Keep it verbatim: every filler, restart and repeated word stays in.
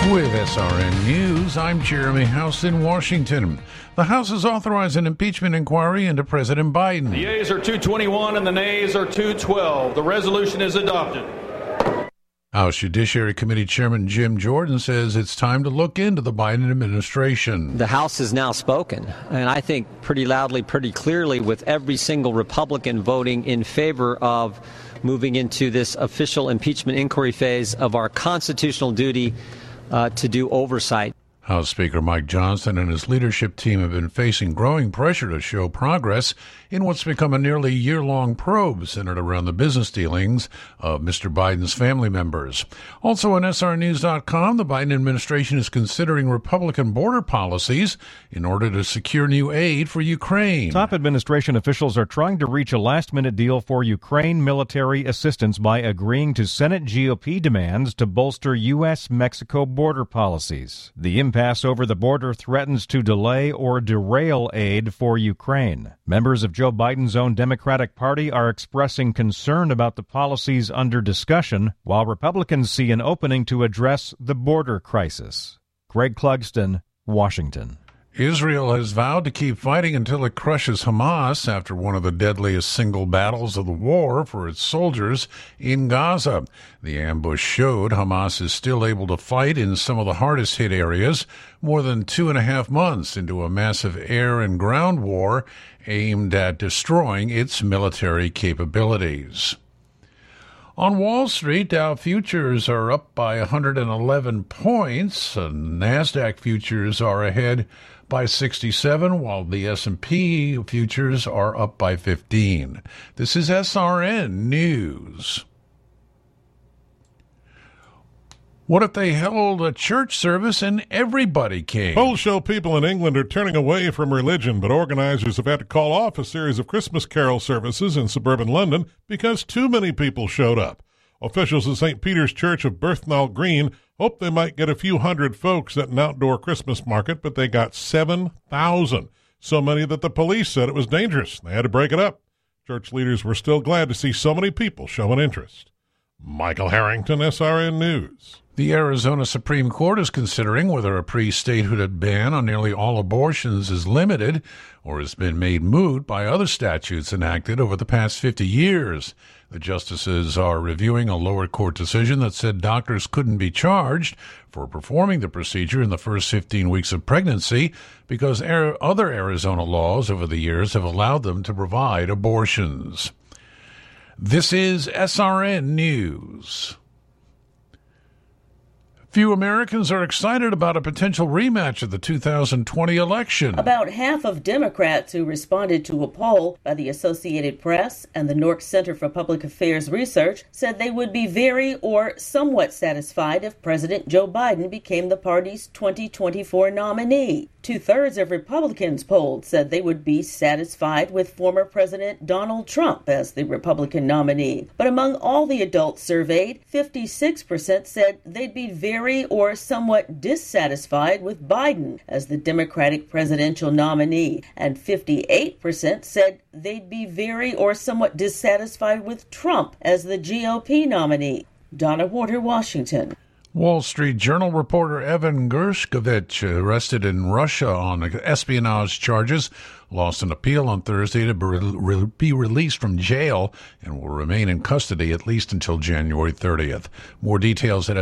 With S R N News, I'm Jeremy House in Washington. The House has authorized an impeachment inquiry into President Biden. The yeas are two twenty-one and the nays are two twelve. The resolution is adopted. House Judiciary Committee Chairman Jim Jordan says it's time to look into the Biden administration. The House has now spoken, and I think pretty loudly, pretty clearly, with every single Republican voting in favor of moving into this official impeachment inquiry phase of our constitutional duty uh, to do oversight. House Speaker Mike Johnson and his leadership team have been facing growing pressure to show progress in what's become a nearly year-long probe centered around the business dealings of Mister Biden's family members. Also on S R News dot com, the Biden administration is considering Republican border policies in order to secure new aid for Ukraine. Top administration officials are trying to reach a last-minute deal for Ukraine military assistance by agreeing to Senate G O P demands to bolster U S Mexico border policies. The impasse over the border threatens to delay or derail aid for Ukraine. Members of Joe Biden's own Democratic Party are expressing concern about the policies under discussion, while Republicans see an opening to address the border crisis. Greg Clugston, Washington. Israel has vowed to keep fighting until it crushes Hamas after one of the deadliest single battles of the war for its soldiers in Gaza. The ambush showed Hamas is still able to fight in some of the hardest hit areas more than two and a half months into a massive air and ground war aimed at destroying its military capabilities. On Wall Street, Dow futures are up by one hundred eleven points. NASDAQ futures are ahead by sixty-seven, while the S and P futures are up by fifteen. This is S R N News. What if they held a church service and everybody came? Polls show people in England are turning away from religion, but organizers have had to call off a series of Christmas carol services in suburban London because too many people showed up. Officials at Saint Peter's Church of Bethnal Green hoped they might get a few hundred folks at an outdoor Christmas market, but they got seven thousand. So many that the police said it was dangerous. They had to break it up. Church leaders were still glad to see so many people showing interest. Michael Harrington, S R N News. The Arizona Supreme Court is considering whether a pre-statehood ban on nearly all abortions is limited or has been made moot by other statutes enacted over the past fifty years. The justices are reviewing a lower court decision that said doctors couldn't be charged for performing the procedure in the first fifteen weeks of pregnancy because other Arizona laws over the years have allowed them to provide abortions. This is S R N News. Few Americans are excited about a potential rematch of the two thousand twenty election. About half of Democrats who responded to a poll by the Associated Press and the Nork Center for Public Affairs Research said they would be very or somewhat satisfied if President Joe Biden became the party's twenty twenty-four nominee. Two-thirds of Republicans polled said they would be satisfied with former President Donald Trump as the Republican nominee. But among all the adults surveyed, fifty-six percent said they'd be very or somewhat dissatisfied with Biden as the Democratic presidential nominee, and fifty-eight percent said they'd be very or somewhat dissatisfied with Trump as the G O P nominee. Donna Warder, Washington. Wall Street Journal reporter Evan Gershkovich, arrested in Russia on espionage charges, lost an appeal on Thursday to be released from jail and will remain in custody at least until January thirtieth. More details at